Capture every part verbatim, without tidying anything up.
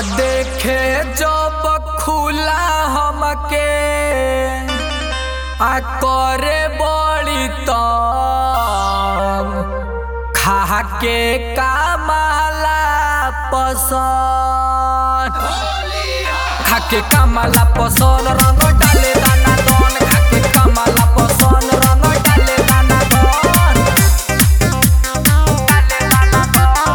देखे जब खुला हमके आ करे बड़ी तंग खा के कामला पसंद खा के कामला पसंद रंग डाले दाना दन खा के कामला पसंद रंग डाले दाना दन डाले दाना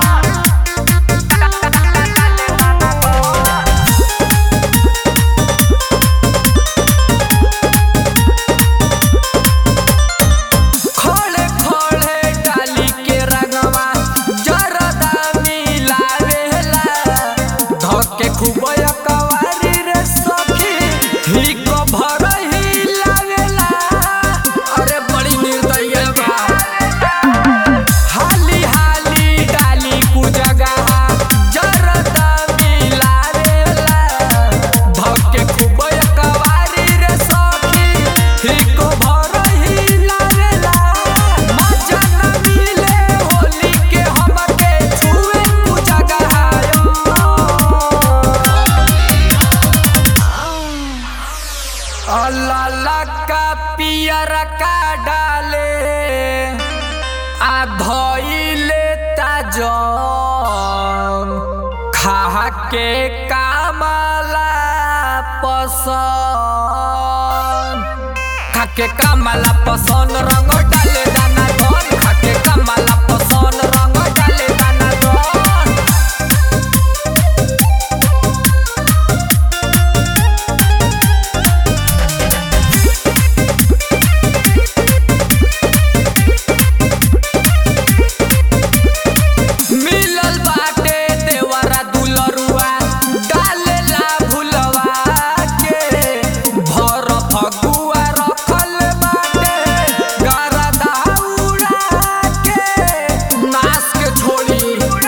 खोले खोले डाली के रंगवा जरदा मिलावेला धके खूब कवारी रे सखी ठीक भरही लागेला। अरे बड़ी निर्दयी बा हाली हाली डाली कु जगह जरदा मिलावेला धके खूब कवारी रे सखी ठीक भरही लागेला। मजा न मिले होली के हमके छुए कु जगह अल्लाह का पियर का डाले आ धइले ताजम खा के कामला पसंद खा के कामला पसंद रंग डाले दाना दन खा के कामला पसंद रंग डाले दाना दन मिलल बाटे देवरा दुलरुआ डालेला भुलवा के भर फगुआ रखल बाटे गरदा उड़ा के नास के छोड़ी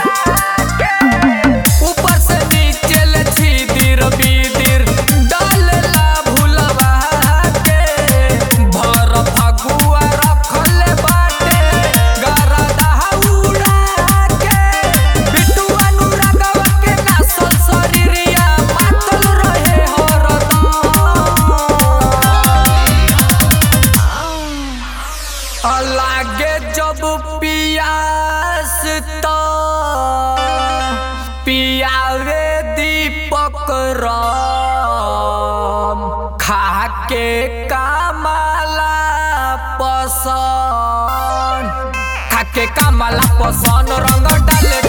ऊपर से नीचे ले छिदिर बिदिर डालेला भुलवा के भर फगुआ रखल बाटे गरदा उड़ा के बिट्टू अनुरागवा के नासल शरीरिया मातल रहे हरदम लागे जब पियास तो पियावे दीपक राम खा के कामला पसंद खा के कामला पसंद रंग डाले